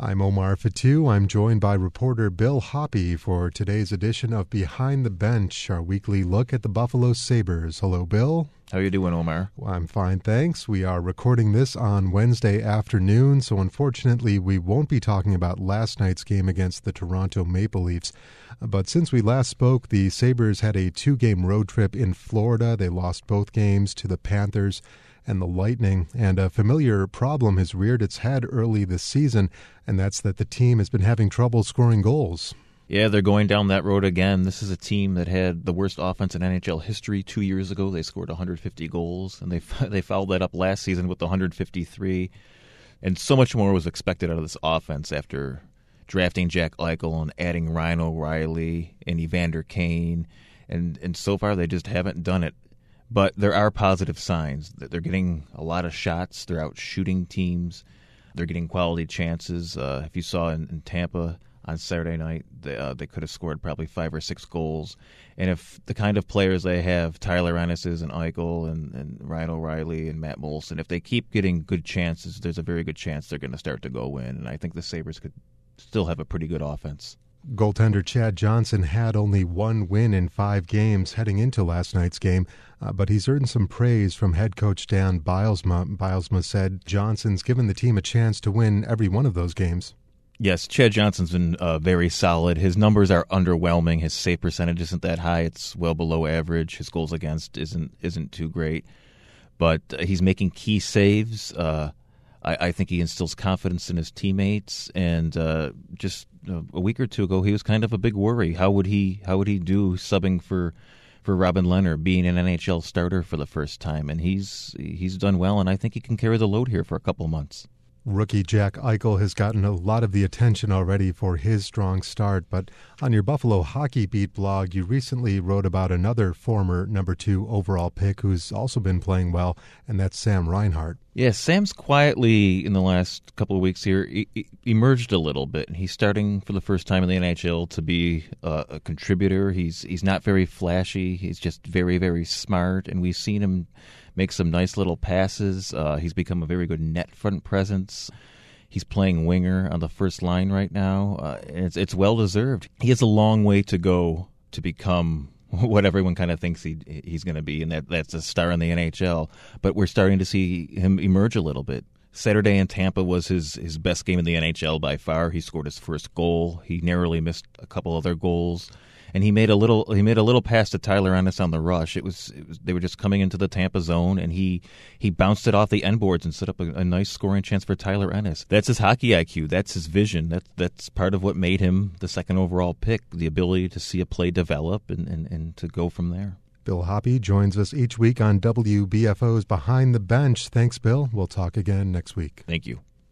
I'm Omar Fatu. I'm joined by reporter Bill Hoppe for today's edition of Behind the Bench, our weekly look at the Buffalo Sabres. Hello, Bill. How you doing, Omar? Well, I'm fine, thanks. We are recording this on Wednesday afternoon, so unfortunately we won't be talking about last night's game against the Toronto Maple Leafs. But since we last spoke, the Sabres had a 2-game road trip in Florida. They lost both games to the Panthers and the Lightning, and a familiar problem has reared its head early this season, and that's that the team has been having trouble scoring goals. Yeah, they're going down that road again. This is a team that had the worst offense in NHL history 2 years ago. They scored 150 goals, and they fouled that up last season with 153. And so much more was expected out of this offense after drafting Jack Eichel and adding Ryan O'Reilly and Evander Kane. And so far, they just haven't done it. But there are positive signs that they're getting a lot of shots. They're out shooting teams. They're getting quality chances. If you saw in Tampa on Saturday night, they could have scored probably 5 or 6 goals. And if the kind of players they have, Tyler Ennis and Eichel and Ryan O'Reilly and Matt Moulson, if they keep getting good chances, there's a very good chance they're going to start to go in. And I think the Sabres could still have a pretty good offense. Goaltender Chad Johnson had only 1 win in 5 games heading into last night's game, but he's earned some praise from head coach Dan Bylsma. Bylsma said Johnson's given the team a chance to win every one of those games. Yes, Chad Johnson's been very solid. His numbers are underwhelming. His save percentage isn't that high. It's well below average. His goals against isn't too great, but he's making key saves. I think he instills confidence in his teammates, and just a week or two ago, he was kind of a big worry. How would he do subbing for Robin Lehner, being an NHL starter for the first time? And he's done well, and I think he can carry the load here for a couple of months. Rookie Jack Eichel has gotten a lot of the attention already for his strong start, but on your Buffalo Hockey Beat blog, you recently wrote about another former number 2 overall pick who's also been playing well, and that's Sam Reinhart. Yeah, Sam's quietly, in the last couple of weeks here, emerged a little bit. He's starting for the first time in the NHL to be a contributor. He's not very flashy. He's just very, very smart, and we've seen him make some nice little passes. He's become a very good net front presence. He's playing winger on the first line right now. It's well-deserved. He has a long way to go to become what everyone kind of thinks he's going to be, and that's a star in the NHL. But we're starting to see him emerge a little bit. Saturday in Tampa was his best game in the NHL by far. He scored his first goal. He narrowly missed a couple other goals, and he made a little pass to Tyler Ennis on the rush. They were just coming into the Tampa zone, and he bounced it off the end boards and set up a nice scoring chance for Tyler Ennis. That's his hockey IQ. That's his vision. That's part of what made him the second overall pick, the ability to see a play develop and to go from there. Bill Hoppe joins us each week on WBFO's Behind the Bench. Thanks, Bill. We'll talk again next week. Thank you.